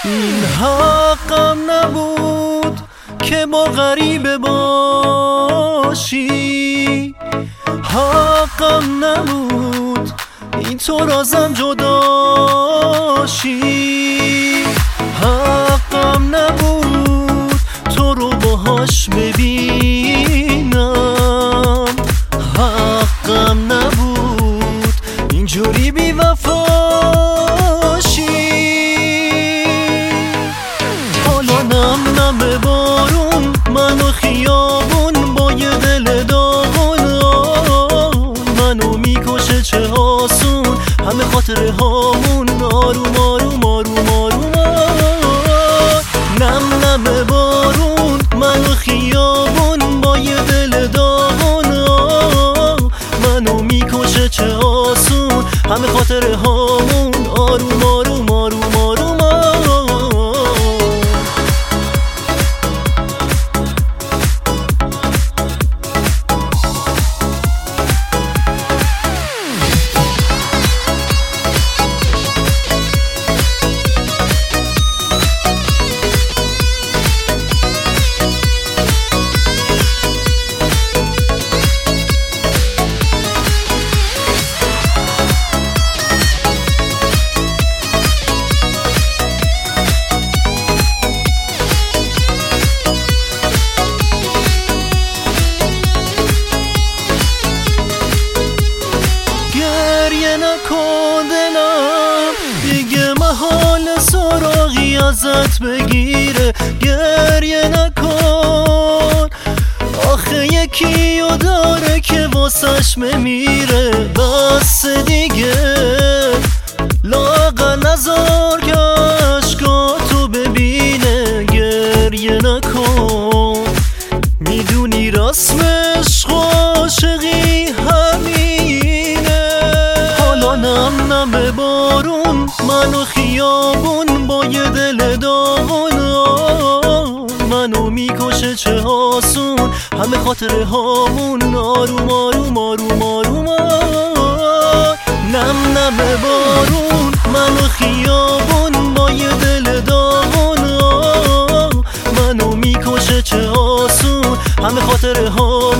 این حقم نبود که با غریبه باشی، حقم نبود این تو رازم جداشی، حقم نبود تو رو باهاش ببینم، حقم نبود اینجوری بی وفاشی. حالا نم نم بارون منو خیابون با یه دل داغون، منو میکشه چه آسون همه خاطره هامون، آروم آروم آروم آروم. نم نم بارون منو خیابون با یه دل داغون، منو میکشه چه آسون همه خاطره هامون، آروم آروم آروم آروم. گریه نکن دلم دیگه محال سراغی ازت بگیره، گریه نکن آخه یکیو داره که واسش میمیره، بس دیگه لااقل نذار که عشقاتو ببینه، گریه نکن میدونی رسم عشق و عاشقی همینه. حالا نم نم بارون منو خیابون با یه دل داغون، منو میکشه چه آسون همه خاطره هامون، آروم آروم آروم آروم. نم نم بارون منو خیابون با یه دل داغون، منو میکشه چه آسون همه خاطره هامون.